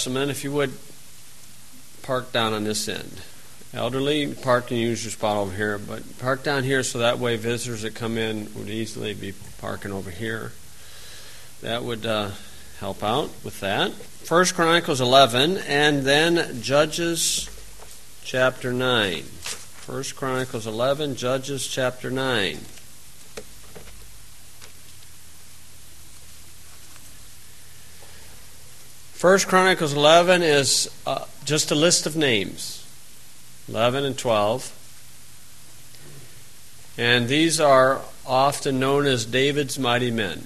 specimen, if you would, park down on this end. Elderly, park and use your spot over here, but park down here so that way visitors that come in would easily be parking over here. That would help out with that. 1 Chronicles 11 and then Judges chapter 9. 1 Chronicles 11, Judges chapter 9. First Chronicles 11 is just a list of names, 11 and 12. And these are often known as David's mighty men.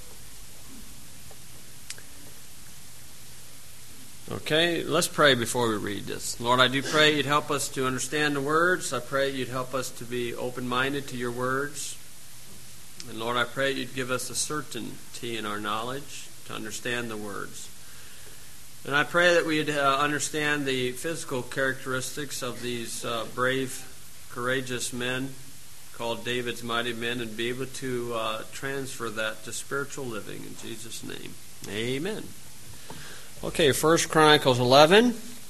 Okay, let's pray before we read this. Lord, I do pray you'd help us to understand the words. I pray you'd help us to be open-minded to your words. And Lord, I pray you'd give us a certainty in our knowledge to understand the words. And I pray that we'd understand the physical characteristics of these brave, courageous men called David's mighty men and be able to transfer that to spiritual living in Jesus' name. Amen. Okay, 1 Chronicles 11,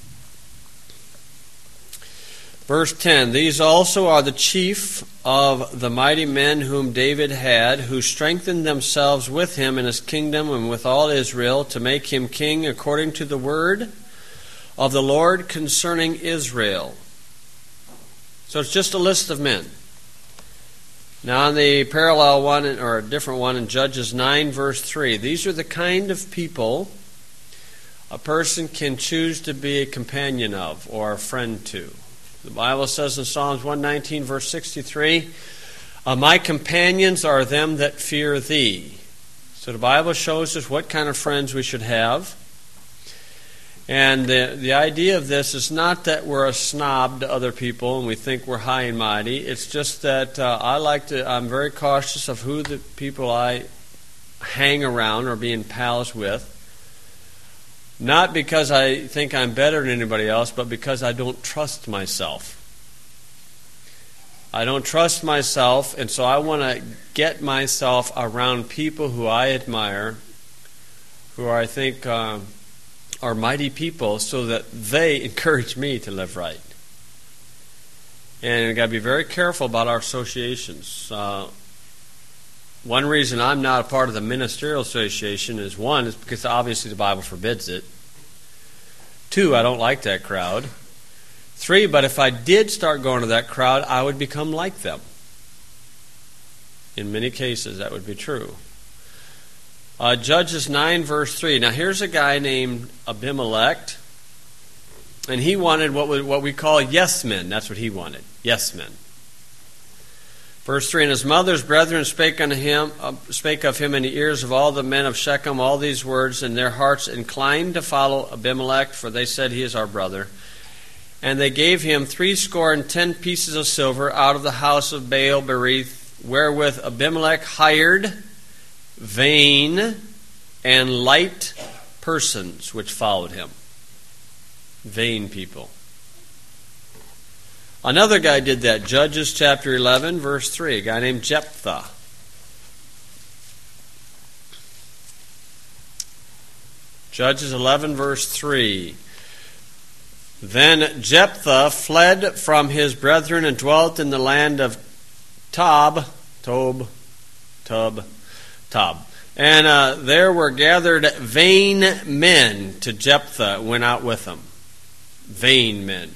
verse 10. These also are the chief of the mighty men whom David had, who strengthened themselves with him in his kingdom and with all Israel to make him king according to the word of the Lord concerning Israel. So it's just a list of men. Now on the parallel one, or a different one in Judges 9, verse 3, these are the kind of people a person can choose to be a companion of or a friend to. The Bible says in Psalms 119, verse 63, my companions are them that fear thee. So the Bible shows us what kind of friends we should have. And the idea of this is not that we're a snob to other people and we think we're high and mighty. It's just that I'm very cautious of who the people I hang around or be in pals with. Not because I think I'm better than anybody else, but because I don't trust myself. I don't trust myself, and so I want to get myself around people who I admire, who I think are mighty people, so that they encourage me to live right. And we've got to be very careful about our associations. One reason I'm not a part of the ministerial association is because obviously the Bible forbids it. 2, I don't like that crowd. 3, but if I did start going to that crowd, I would become like them. In many cases, that would be true. Judges 9, verse 3. Now here's a guy named Abimelech, and he wanted what we call yes men. That's what he wanted, yes men. Verse 3, and his mother's brethren spake of him in the ears of all the men of Shechem all these words, and their hearts inclined to follow Abimelech, for they said, he is our brother. And they gave him 70 pieces of silver out of the house of Baal Berith, wherewith Abimelech hired vain and light persons which followed him. Vain people. Another guy did that. Judges chapter 11, verse 3. A guy named Jephthah. Judges 11, verse 3. Then Jephthah fled from his brethren and dwelt in the land of Tob. And there were gathered vain men to Jephthah, went out with him. Vain men.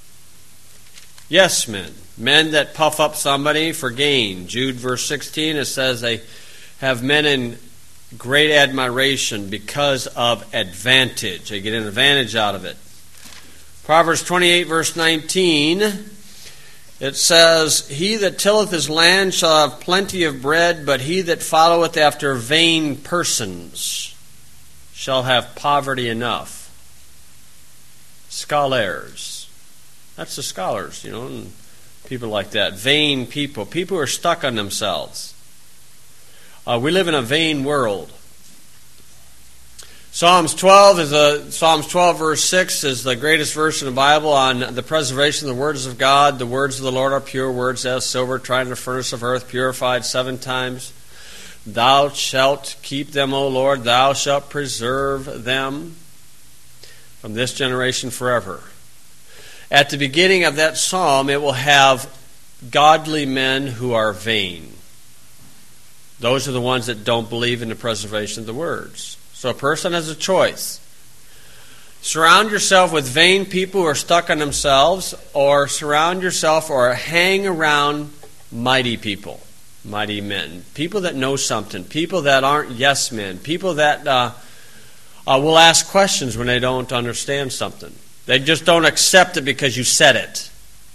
Yes men. Men that puff up somebody for gain. Jude verse 16, it says they have men in great admiration because of advantage. They get an advantage out of it. Proverbs 28 verse 19, it says, he that tilleth his land shall have plenty of bread, but he that followeth after vain persons shall have poverty enough. Scholars. That's the scholars, and people like that. Vain people. People who are stuck on themselves. We live in a vain world. Psalms 12 verse 6 is the greatest verse in the Bible on the preservation of the words of God. The words of the Lord are pure words as silver tried in the furnace of earth, purified 7 times. Thou shalt keep them, O Lord, thou shalt preserve them. from this generation forever. At the beginning of that psalm, it will have godly men who are vain. Those are the ones that don't believe in the preservation of the words. So a person has a choice. Surround yourself with vain people who are stuck on themselves, or surround yourself or hang around mighty people, mighty men, people that know something, people that aren't yes men, people that will ask questions when they don't understand something. They just don't accept it because you said it.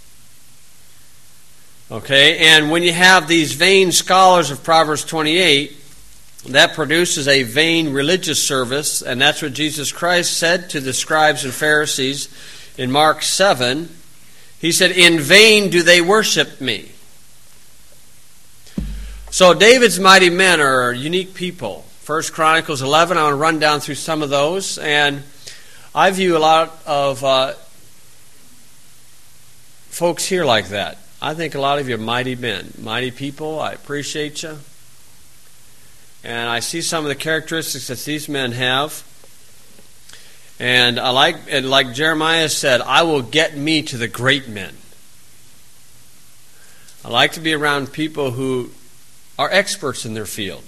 Okay, and when you have these vain scholars of Proverbs 28, that produces a vain religious service, and that's what Jesus Christ said to the scribes and Pharisees in Mark 7. He said, "In vain do they worship me." So David's mighty men are unique people. 1 Chronicles 11, I want to run down through some of those, and I view a lot of folks here like that. I think a lot of you are mighty men, mighty people. I appreciate you. And I see some of the characteristics that these men have. And like Jeremiah said, I will get me to the great men. I like to be around people who are experts in their field.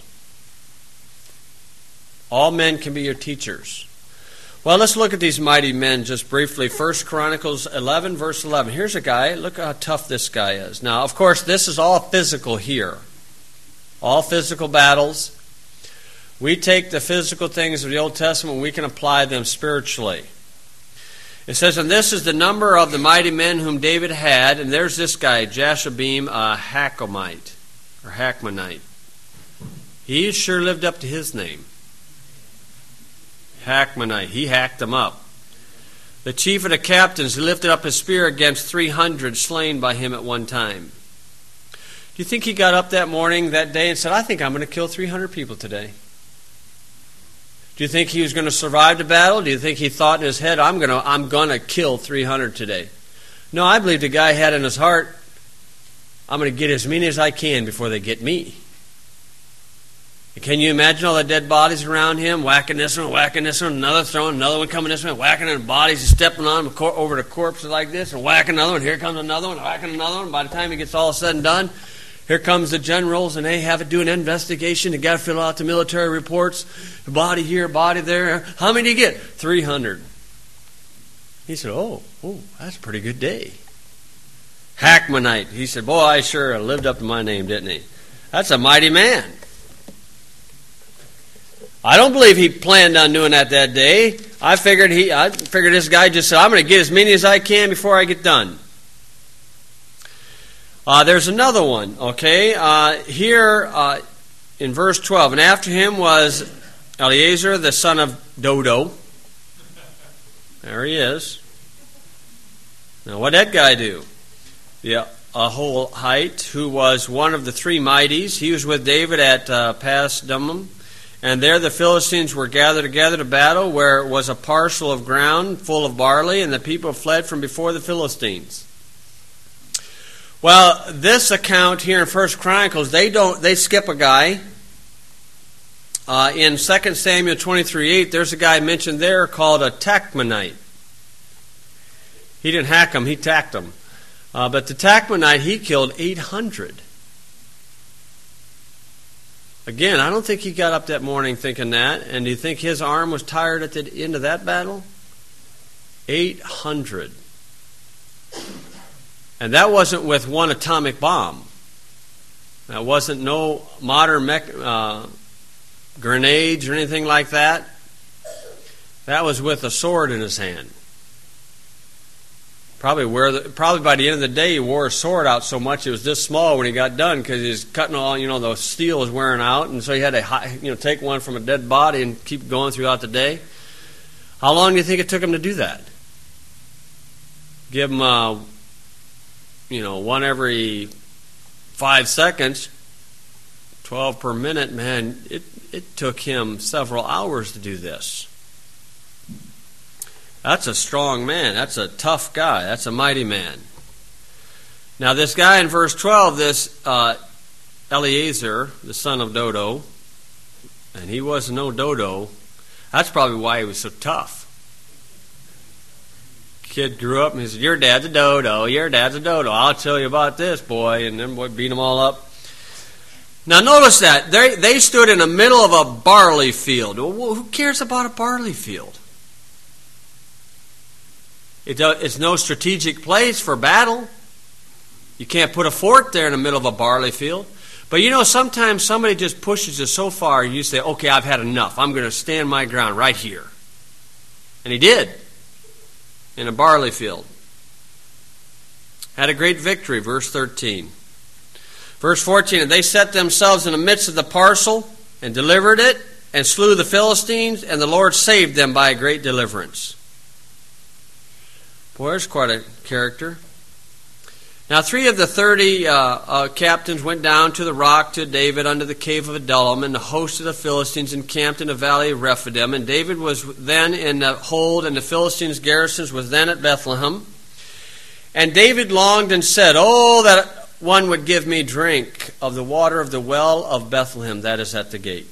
All men can be your teachers. Well, let's look at these mighty men just briefly. 1 Chronicles 11, verse 11. Here's a guy. Look how tough this guy is. Now, of course, this is all physical here. All physical battles. We take the physical things of the Old Testament and we can apply them spiritually. It says, "And this is the number of the mighty men whom David had." And there's this guy, Jashabim, a Hackamite, or Hackmanite. He sure lived up to his name. Hackmanite. He hacked them up. The chief of the captains lifted up his spear against 300 slain by him at one time. Do you think he got up that morning, that day, and said, "I think I'm going to kill 300 people today"? Do you think he was going to survive the battle? Do you think he thought in his head, I'm going to kill 300 today"? No, I believe the guy had in his heart, I'm going to get as many as I can before they get me. Can you imagine all the dead bodies around him, whacking this one, another throwing, another one coming this way, whacking on bodies, stepping on them over the corpses like this, and whacking another one, here comes another one, whacking another one. By the time he gets all said and done, here comes the generals, and they have to do an investigation. They got to fill out the military reports, body here, body there. How many do you get? 300. He said, oh, that's a pretty good day. Hackmanite. He said, boy, I sure lived up to my name, didn't he? That's a mighty man. I don't believe he planned on doing that day. I figured this guy just said, I'm going to get as many as I can before I get done. There's another one, okay? Here in verse 12, "And after him was Eleazar, the son of Dodo." There he is. Now, what did that guy do? The Aholite, who was one of the three mighties. He was with David at Pasdammim. And there the Philistines were gathered together to battle, where was a parcel of ground full of barley, and the people fled from before the Philistines. Well, this account here in 1 Chronicles, they skip a guy. In 2 Samuel 23:8, there's a guy mentioned there called a Tachmonite. He didn't hack him, he tacked him. But the Tachmonite, he killed 800. Again, I don't think he got up that morning thinking that. And do you think his arm was tired at the end of that battle? 800. And that wasn't with one atomic bomb. That wasn't no modern grenades or anything like that. That was with a sword in his hand. Probably by the end of the day, he wore a sword out so much it was this small when he got done, because he was cutting all, the steel was wearing out, and so he had to, take one from a dead body and keep going throughout the day. How long do you think it took him to do that? Give him, one every 5 seconds, 12 per minute. Man, it took him several hours to do this. That's a strong man. That's a tough guy. That's a mighty man. Now, this guy in verse 12, this Eleazar, the son of Dodo, and he was no dodo. That's probably why he was so tough. kid grew up and he said, your dad's a dodo, your dad's a dodo. I'll tell you about this, boy. And then boy beat them all up. Now notice that. They stood in the middle of a barley field. Well, who cares about a barley field? It's no strategic place for battle. You can't put a fort there in the middle of a barley field. But you know, sometimes somebody just pushes you so far, you say, okay, I've had enough. I'm going to stand my ground right here. And he did. In a barley field. Had a great victory, verse 13. Verse 14, and they set themselves in the midst of the parcel and delivered it and slew the Philistines, and the Lord saved them by a great deliverance. Boy, there's quite a character. Now 3 of the 30 captains went down to the rock to David under the cave of Adullam, and the host of the Philistines encamped in the valley of Rephidim. And David was then in the hold, and the Philistines' garrisons was then at Bethlehem. And David longed and said, oh, that one would give me drink of the water of the well of Bethlehem, that is at the gate.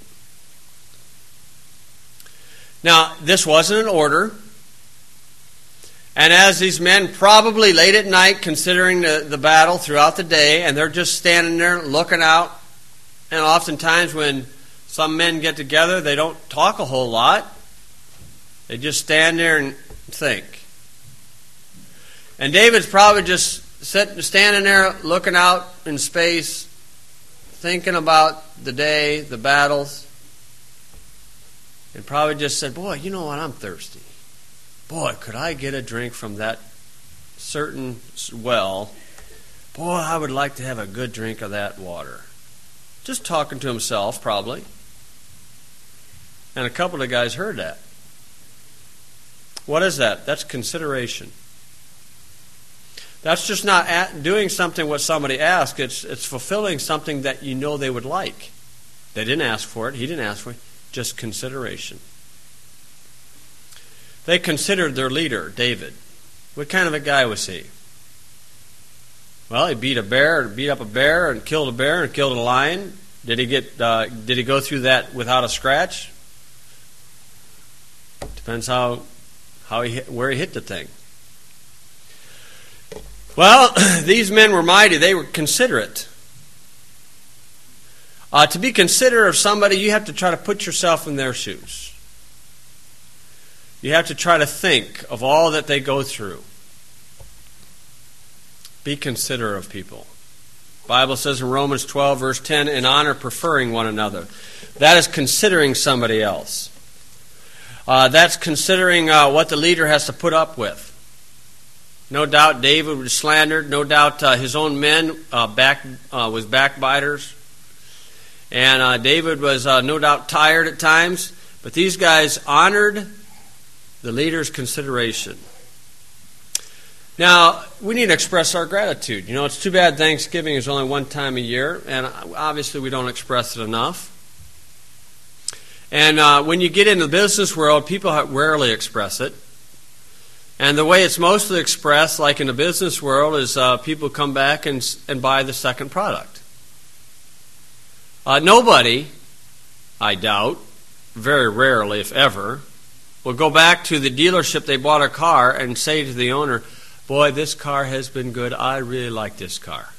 Now, this wasn't an order. And as these men probably late at night considering the battle throughout the day, and they're just standing there looking out, and oftentimes when some men get together, they don't talk a whole lot. They just stand there and think. And David's probably just standing there looking out in space, thinking about the day, the battles, and probably just said, boy, you know what, I'm thirsty. Boy, could I get a drink from that certain well? Boy, I would like to have a good drink of that water. Just talking to himself, probably. And a couple of guys heard that. What is that? That's consideration. That's just not doing something what somebody asked. It's fulfilling something that you know they would like. They didn't ask for it. He didn't ask for it. Just consideration. They considered their leader, David. What kind of a guy was he? Well, he beat up a bear, and killed a bear, and killed a lion. Did he go through that without a scratch? Depends where he hit the thing. Well, these men were mighty. They were considerate. To be considerate of somebody, you have to try to put yourself in their shoes. You have to try to think of all that they go through. Be considerate of people. The Bible says in Romans 12, verse 10, in honor preferring one another. That is considering somebody else. That's considering what the leader has to put up with. No doubt David was slandered. No doubt his own men was backbiters. And David was no doubt tired at times. But these guys honored the leader's consideration. Now, we need to express our gratitude. You know, it's too bad Thanksgiving is only one time a year, and obviously we don't express it enough. And when you get in the business world, people rarely express it. And the way it's mostly expressed, like in the business world, is people come back and buy the second product. Nobody, I doubt, very rarely, if ever, will go back to the dealership they bought a car and say to the owner, boy, this car has been good. I really like this car.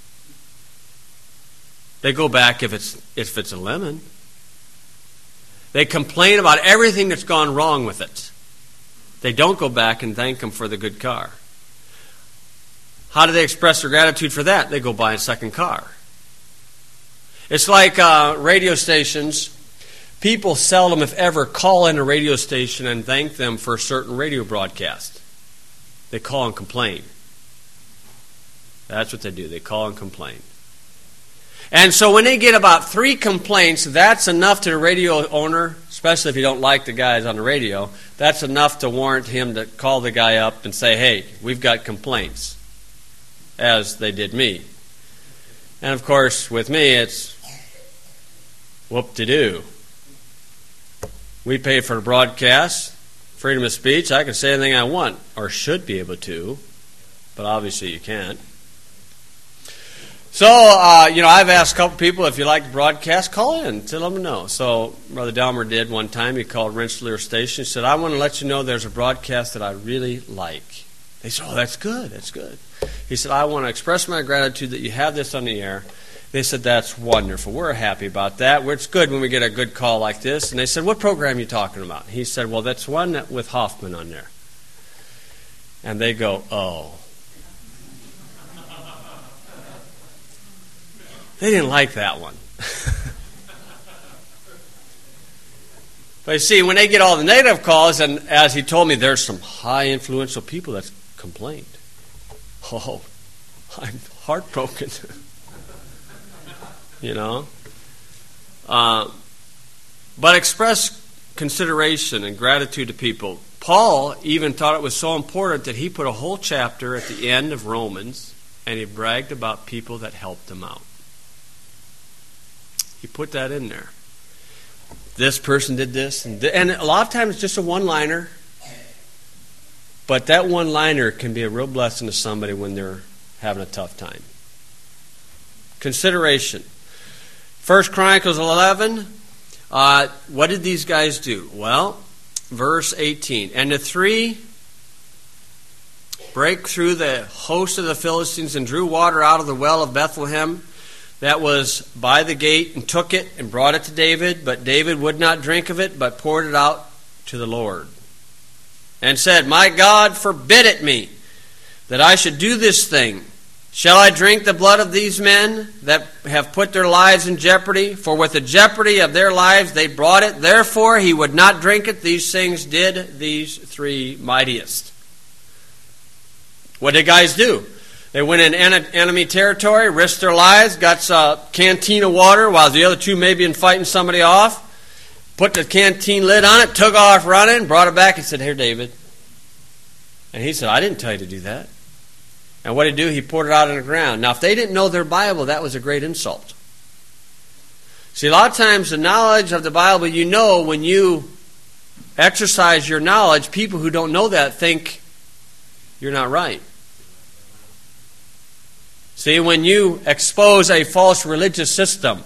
They go back if it's a lemon. They complain about everything that's gone wrong with it. They don't go back and thank them for the good car. How do they express their gratitude for that? They go buy a second car. It's like radio stations. People seldom, if ever, call in a radio station and thank them for a certain radio broadcast. They call and complain. That's what they do. They call and complain. And so when they get about 3 complaints, that's enough to the radio owner, especially if you don't like the guys on the radio, that's enough to warrant him to call the guy up and say, hey, we've got complaints, as they did me. And of course, with me, it's whoop-de-doo. We pay for the broadcast, freedom of speech. I can say anything I want, or should be able to, but obviously you can't. So, I've asked a couple people, if you like the broadcast, call in, to let them know. So, Brother Delmer did one time. He called Rensselaer Station. He said, I want to let you know there's a broadcast that I really like. They said, oh, that's good, that's good. He said, I want to express my gratitude that you have this on the air. They said, that's wonderful. We're happy about that. It's good when we get a good call like this. And they said, what program are you talking about? He said, well, that's one with Hoffman on there. And they go, oh. They didn't like that one. But you see, when they get all the negative calls, and as he told me, there's some high influential people that complained. Oh, I'm heartbroken. You know? But express consideration and gratitude to people. Paul even thought it was so important that he put a whole chapter at the end of Romans, and he bragged about people that helped him out. He put that in there. This person did this. And a lot of times it's just a one-liner. But that one-liner can be a real blessing to somebody when they're having a tough time. Consideration. 1 Chronicles 11. What did these guys do? Well, verse 18. And the three brake through the host of the Philistines and drew water out of the well of Bethlehem that was by the gate, and took it and brought it to David. But David would not drink of it, but poured it out to the Lord. And said, my God, forbid it me, that I should do this thing. Shall I drink the blood of these men that have put their lives in jeopardy? For with the jeopardy of their lives they brought it. Therefore he would not drink it. These things did these three mightiest. What did guys do? They went in enemy territory, risked their lives, got a canteen of water while the other two may be fighting somebody off, put the canteen lid on it, took off running, brought it back and said, here, David. And he said, I didn't tell you to do that. And what did he do? He poured it out on the ground. Now, if they didn't know their Bible, that was a great insult. See, a lot of times the knowledge of the Bible, you know, when you exercise your knowledge, people who don't know that think you're not right. See, when you expose a false religious system,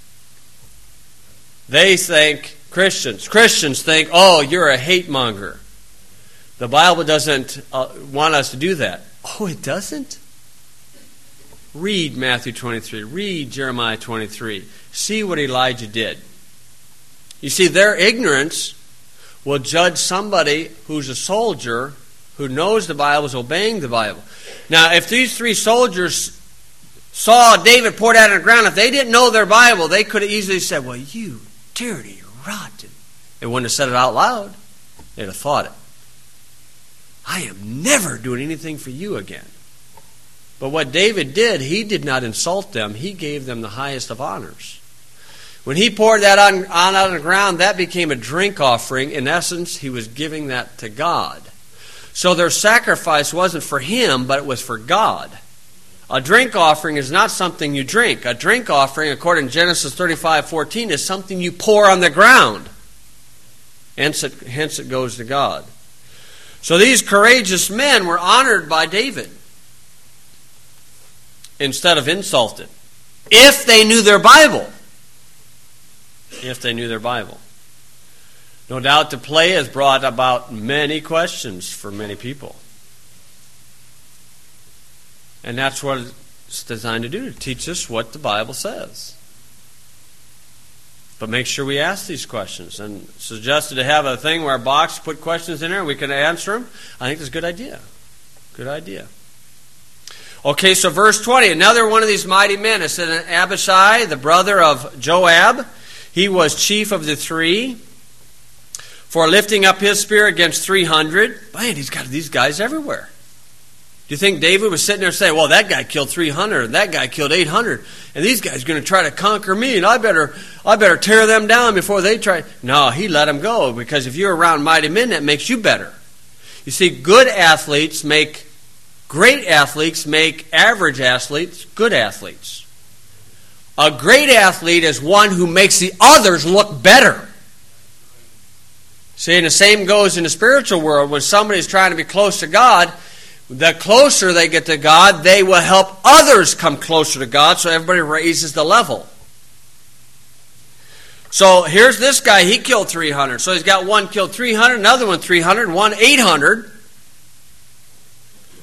they think, Christians think, oh, you're a hate monger. The Bible doesn't want us to do that. Oh, it doesn't? Read Matthew 23. Read Jeremiah 23. See what Elijah did. You see, their ignorance will judge somebody who's a soldier who knows the Bible, is obeying the Bible. Now, if these three soldiers saw David poured out on the ground, if they didn't know their Bible, they could have easily said, well, you dirty, rotten. They wouldn't have said it out loud. They'd have thought it. I am never doing anything for you again. But what David did, he did not insult them. He gave them the highest of honors. When he poured that on the ground, that became a drink offering. In essence, he was giving that to God. So their sacrifice wasn't for him, but it was for God. A drink offering is not something you drink. A drink offering, according to Genesis 35:14, is something you pour on the ground. Hence it goes to God. So these courageous men were honored by David instead of insulted. If they knew their Bible. If they knew their Bible. No doubt the play has brought about many questions for many people. And that's what it's designed to do, to teach us what the Bible says. But make sure we ask these questions. And suggested to have a thing where a box, put questions in there, and we can answer them. I think it's a good idea. Good idea. Okay, so verse 20. Another one of these mighty men. It said Abishai, the brother of Joab. He was chief of the three. For lifting up his spear against 300. Man, he's got these guys everywhere. Do you think David was sitting there saying, well, that guy killed 300, and that guy killed 800, and these guys are going to try to conquer me, and I better tear them down before they try. No, he let them go, because if you're around mighty men, that makes you better. You see, great athletes make average athletes good athletes. A great athlete is one who makes the others look better. See, and the same goes in the spiritual world. When somebody's trying to be close to God, the closer they get to God, they will help others come closer to God, so everybody raises the level. So here's this guy, he killed 300. So he's got one killed 300, another one 300, one 800.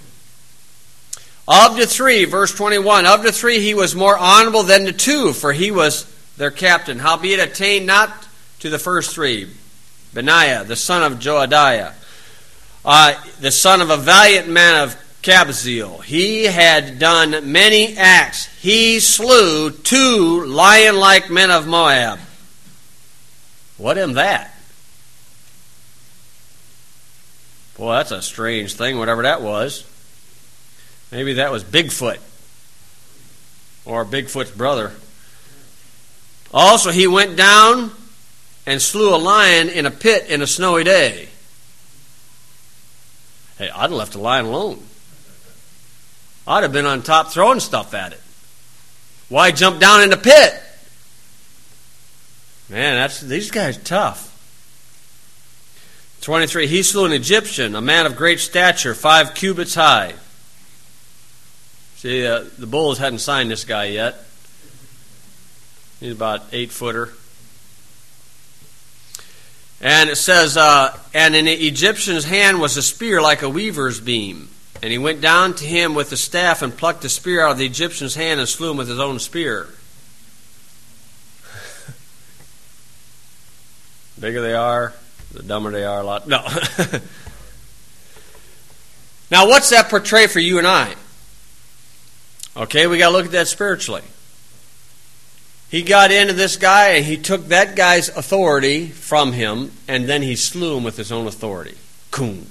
Of the three, verse 21, of the three he was more honorable than the two, for he was their captain. Howbeit attained not to the first three. Benaiah, the son of Joadiah, the son of a valiant man of Kabzeel. He had done many acts. He slew 2 lion-like men of Moab. What am that? Boy, that's a strange thing, whatever that was. Maybe that was Bigfoot, or Bigfoot's brother. Also, he went down and slew a lion in a pit in a snowy day. Hey, I'd have left the lion alone. I'd have been on top throwing stuff at it. Why jump down in the pit? Man, these guys are tough. 23, he slew an Egyptian, a man of great stature, 5 cubits high. See, the bulls hadn't signed this guy yet. He's about 8-footer. And it says, and in the Egyptian's hand was a spear like a weaver's beam. And he went down to him with the staff and plucked the spear out of the Egyptian's hand and slew him with his own spear. The bigger they are, the dumber they are a lot. No. Now, what's that portray for you and I? Okay, we got to look at that spiritually. He got into this guy and he took that guy's authority from him and then he slew him with his own authority. Coon.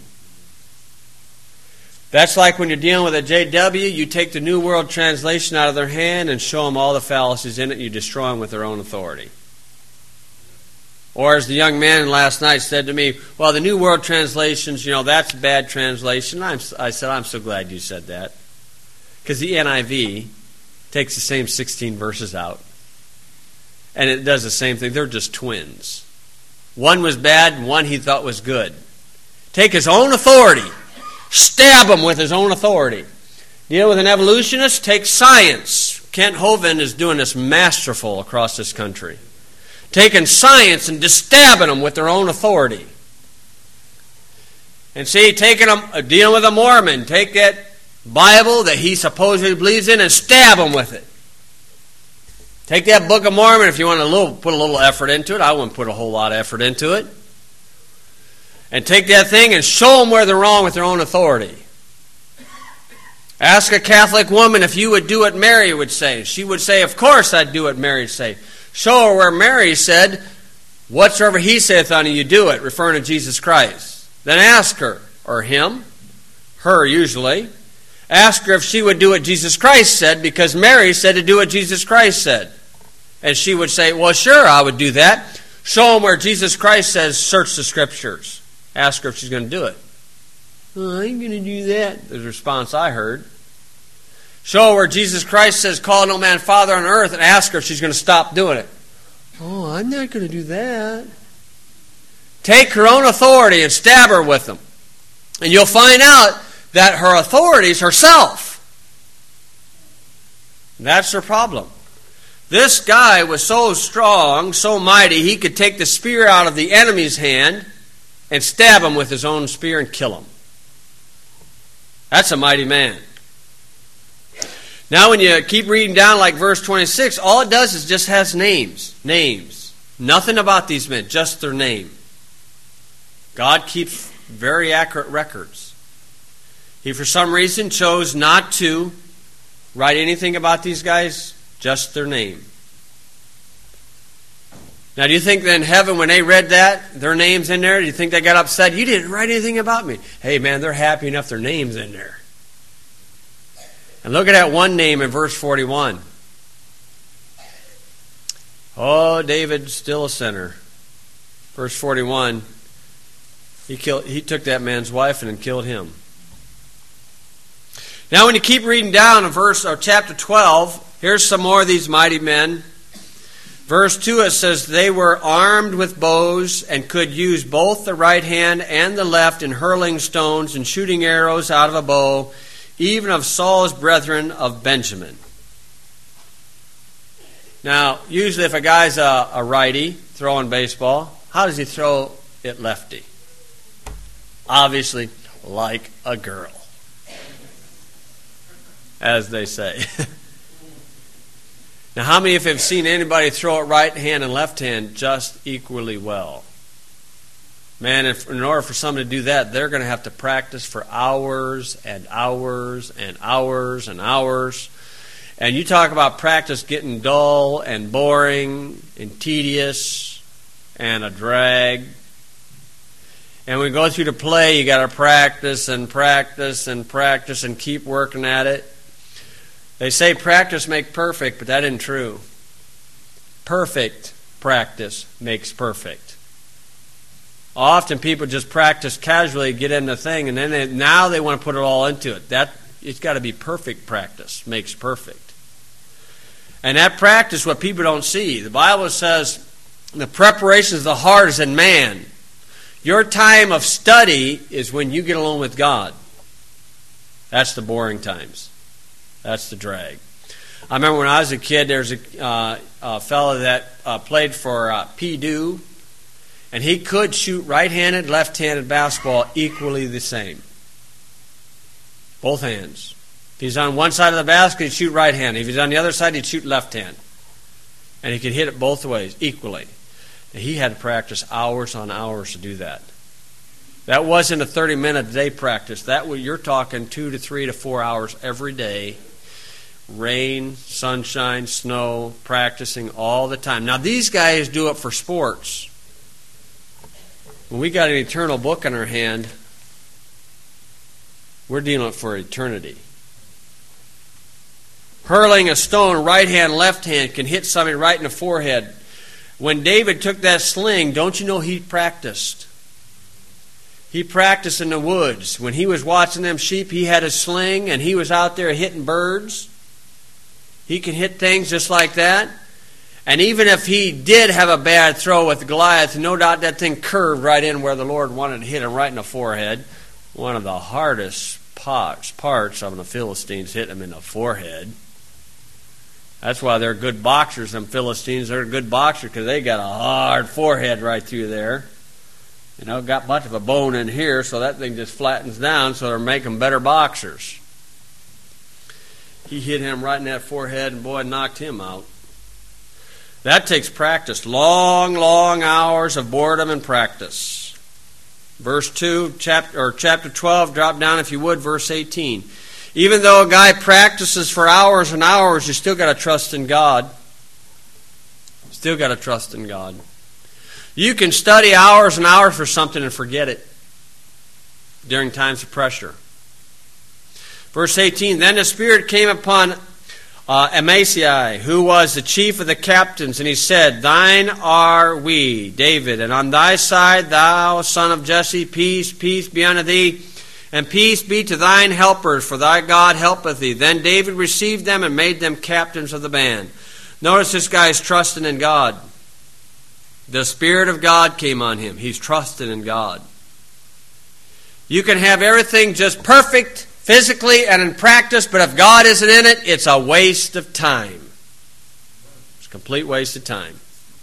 That's like when you're dealing with a JW, you take the New World Translation out of their hand and show them all the fallacies in it and you destroy them with their own authority. Or as the young man last night said to me, well, the New World Translations, that's a bad translation. I said, I'm so glad you said that. Because the NIV takes the same 16 verses out. And it does the same thing. They're just twins. One was bad and one he thought was good. Take his own authority. Stab him with his own authority. Deal with an evolutionist? Take science. Kent Hovind is doing this masterful across this country. Taking science and just stabbing them with their own authority. And see, dealing with a Mormon, take that Bible that he supposedly believes in and stab him with it. Take that Book of Mormon if you want to put a little effort into it. I wouldn't put a whole lot of effort into it. And take that thing and show them where they're wrong with their own authority. Ask a Catholic woman if you would do what Mary would say. She would say, of course I'd do what Mary would say. Show her where Mary said, whatsoever he saith unto you, do it, referring to Jesus Christ. Then ask her, or him, her usually, ask her if she would do what Jesus Christ said, because Mary said to do what Jesus Christ said. And she would say, well, sure, I would do that. Show them where Jesus Christ says, search the Scriptures. Ask her if she's going to do it. Oh, I ain't going to do that, the response I heard. Show her where Jesus Christ says, call no man father on earth, and ask her if she's going to stop doing it. Oh, I'm not going to do that. Take her own authority and stab her with them. And you'll find out that her authority is herself. That's her problem. This guy was so strong, so mighty, he could take the spear out of the enemy's hand and stab him with his own spear and kill him. That's a mighty man. Now when you keep reading down like verse 26, all it does is just has names. Names. Nothing about these men, just their name. God keeps very accurate records. He for some reason chose not to write anything about these guys, just their name. Now do you think that in heaven when they read that, their name's in there, do you think they got upset? You didn't write anything about me. Hey man, they're happy enough their name's in there. And look at that one name in verse 41. Oh, David's still a sinner. Verse 41, he took that man's wife and then killed him. Now when you keep reading down in chapter 12, here's some more of these mighty men. Verse 2, it says, they were armed with bows and could use both the right hand and the left in hurling stones and shooting arrows out of a bow, even of Saul's brethren of Benjamin. Now, usually if a guy's a righty throwing baseball, how does he throw it lefty? Obviously, like a girl. as they say. Now, how many of you have seen anybody throw it right hand and left hand just equally well? Man, in order for someone to do that, they're going to have to practice for hours and hours and hours and hours. And you talk about practice getting dull and boring and tedious and a drag. And when we go through the play, you got to practice and practice and practice and keep working at it. They say practice makes perfect, but that isn't true. Perfect practice makes perfect. Often people just practice casually, get in the thing, and then now they want to put it all into it. It's got to be perfect practice makes perfect. And that practice, what people don't see. The Bible says the preparation of the heart is in man. Your time of study is when you get alone with God. That's the boring times. That's the drag. I remember when I was a kid, there was a fellow that played for Purdue, and he could shoot right-handed, left-handed basketball equally the same. Both hands. If he's on one side of the basket, he'd shoot right-handed. If he's on the other side, he'd shoot left-hand. And he could hit it both ways, equally. And he had to practice hours on hours to do that. That wasn't a 30-minute day practice. You're talking 2 to 3 to 4 hours every day. Rain, sunshine, snow, practicing all the time. Now, these guys do it for sports. When we got an eternal book in our hand, we're dealing with for eternity. Hurling a stone, right hand, left hand, can hit somebody right in the forehead. When David took that sling, don't you know he practiced? He practiced in the woods. When he was watching them sheep, he had a sling, and he was out there hitting birds. He can hit things just like that. And even if he did have a bad throw with Goliath, no doubt that thing curved right in where the Lord wanted to hit him, right in the forehead. One of the hardest parts of the Philistines hit him in the forehead. That's why they're good boxers, them Philistines. They're good boxers because they got a hard forehead right through there. Got much of a bone in here, so that thing just flattens down, so they're making better boxers. He hit him right in that forehead, and boy, knocked him out. That takes practice. Long, long hours of boredom and practice. Verse 2, chapter 12, drop down if you would, verse 18. Even though a guy practices for hours and hours, you still got to trust in God. Still got to trust in God. You can study hours and hours for something and forget it during times of pressure. Verse 18, then the Spirit came upon Amasai, who was the chief of the captains, and he said, thine are we, David, and on thy side, thou son of Jesse, peace, peace be unto thee, and peace be to thine helpers, for thy God helpeth thee. Then David received them and made them captains of the band. Notice this guy's trusting in God. The Spirit of God came on him. He's trusting in God. You can have everything just perfect physically and in practice, but if God isn't in it, it's a waste of time. It's a complete waste of time.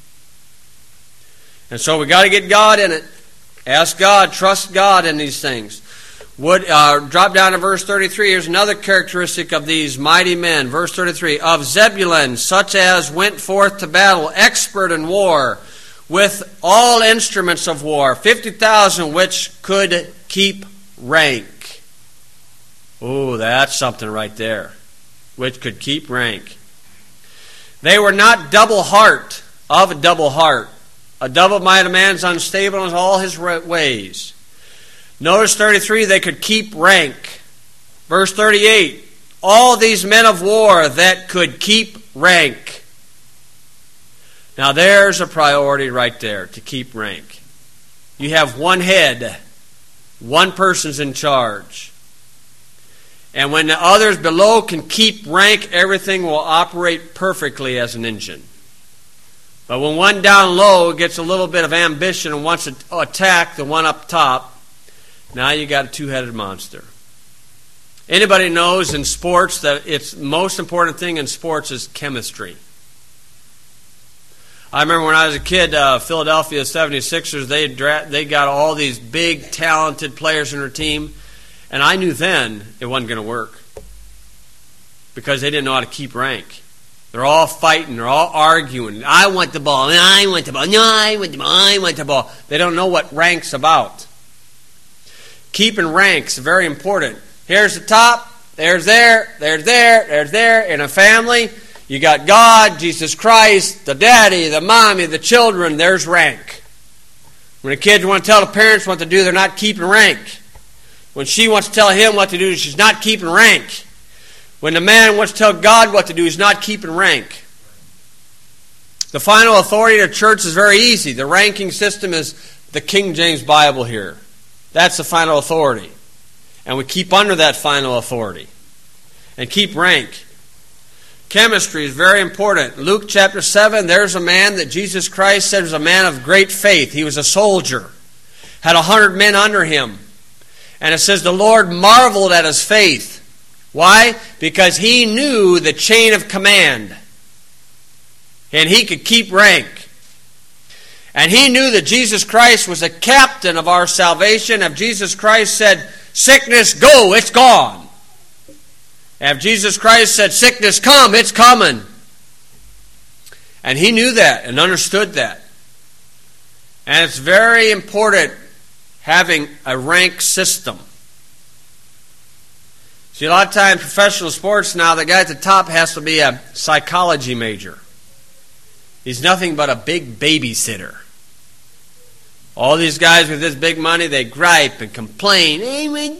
And so we got to get God in it. Ask God, trust God in these things. Drop down to verse 33. Here's another characteristic of these mighty men. Verse 33, of Zebulun, such as went forth to battle, expert in war, with all instruments of war, 50,000 which could keep rank. Oh, that's something right there. Which could keep rank. They were not double heart of a double heart. A double-minded man's unstable in all his ways. Notice 33, they could keep rank. Verse 38, all these men of war that could keep rank. Now there's a priority right there, to keep rank. You have one head. One person's in charge. And when the others below can keep rank, everything will operate perfectly as an engine. But when one down low gets a little bit of ambition and wants to attack the one up top, now you got a two-headed monster. Anybody knows in sports that it's most important thing in sports is chemistry. I remember when I was a kid, Philadelphia 76ers, they got all these big, talented players in their team. And I knew then it wasn't going to work. because they didn't know how to keep rank. They're all fighting. They're all arguing. I want the ball. No, I want the ball. No, I want the ball. I want the ball. They don't know what rank's about. Keeping rank's very important. Here's the top. There's there. There's there. There's there. In a family, you got God, Jesus Christ, the daddy, the mommy, the children. There's rank. When the kids want to tell the parents what to do, they're not keeping rank. When she wants to tell him what to do, she's not keeping rank. When the man wants to tell God what to do, he's not keeping rank. The final authority of the church is very easy. The ranking system is the King James Bible here. That's the final authority. And we keep under that final authority. And keep rank. Chemistry is very important. Luke chapter 7, there's a man that Jesus Christ said was a man of great faith. He was a soldier. Had 100 men under him. And it says the Lord marveled at his faith. Why? Because he knew the chain of command. And he could keep rank. And he knew that Jesus Christ was the captain of our salvation. If Jesus Christ said, sickness, go, it's gone. And if Jesus Christ said, sickness, come, it's coming. And he knew that and understood that. And it's very important having a rank system. See, a lot of times professional sports now, the guy at the top has to be a psychology major. He's nothing but a big babysitter. All these guys with this big money, they gripe and complain. And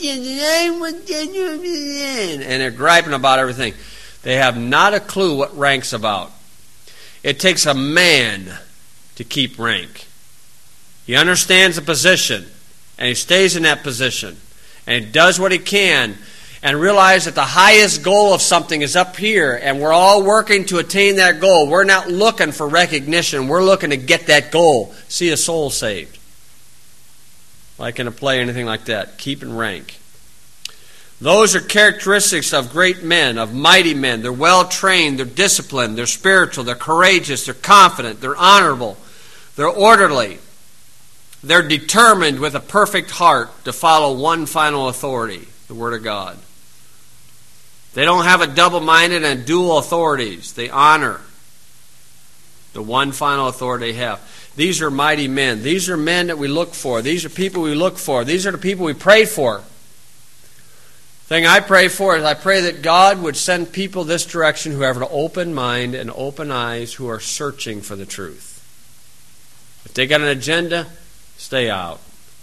they're griping about everything. They have not a clue what rank's about. It takes a man to keep rank. He understands the position, and he stays in that position, and he does what he can, and realize that the highest goal of something is up here, and we're all working to attain that goal. We're not looking for recognition. We're looking to get that goal. See a soul saved. Like in a play or anything like that. Keeping rank. Those are characteristics of great men, of mighty men. They're well-trained, they're disciplined, they're spiritual, they're courageous, they're confident, they're honorable, they're orderly. They're determined with a perfect heart to follow one final authority, the Word of God. They don't have a double-minded and dual authorities. They honor the one final authority they have. These are mighty men. These are men that we look for. These are people we look for. These are the people we pray for. The thing I pray for is I pray that God would send people this direction who have an open mind and open eyes, who are searching for the truth. If they got an agenda, stay out.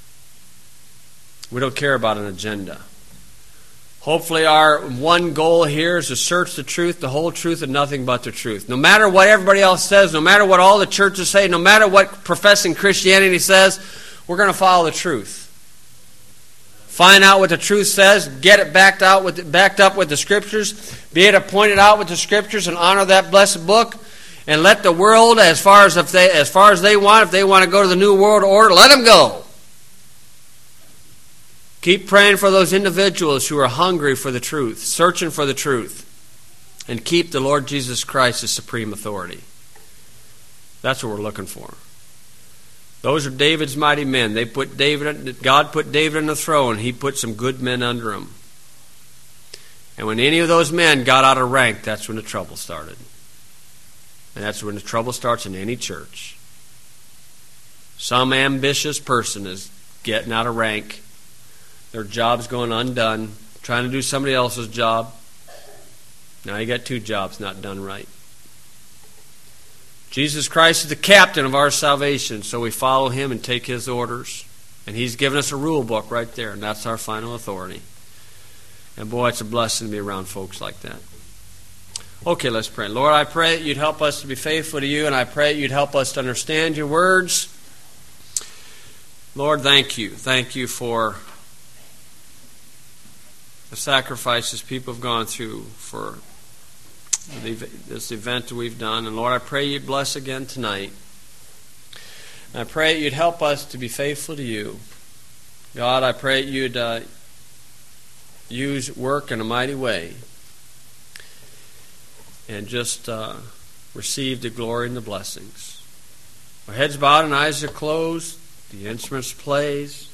We don't care about an agenda. Hopefully our one goal here is to search the truth, the whole truth, and nothing but the truth. No matter what everybody else says, no matter what all the churches say, no matter what professing Christianity says, we're going to follow the truth. Find out what the truth says, get it backed up with the Scriptures, be it pointed out with the Scriptures, and honor that blessed book, and let the world, as far as they want, if they want to go to the New World Order, let them go. Keep praying for those individuals who are hungry for the truth, searching for the truth, and keep the Lord Jesus Christ as supreme authority. That's what we're looking for. Those are David's mighty men. God put David on the throne. He put some good men under him. And when any of those men got out of rank, that's when the trouble started. And that's when the trouble starts in any church. Some ambitious person is getting out of rank. Their job's going undone, trying to do somebody else's job. Now you got two jobs not done right. Jesus Christ is the captain of our salvation, so we follow him and take his orders. And he's given us a rule book right there, and that's our final authority. And boy, it's a blessing to be around folks like that. Okay, let's pray. Lord, I pray that you'd help us to be faithful to you, and I pray that you'd help us to understand your words. Lord, thank you. Thank you for the sacrifices people have gone through for this event that we've done. And Lord, I pray you'd bless again tonight. And I pray you'd help us to be faithful to you. God, I pray you'd work in a mighty way. And just receive the glory and the blessings. Our heads bowed and eyes are closed. The instruments plays.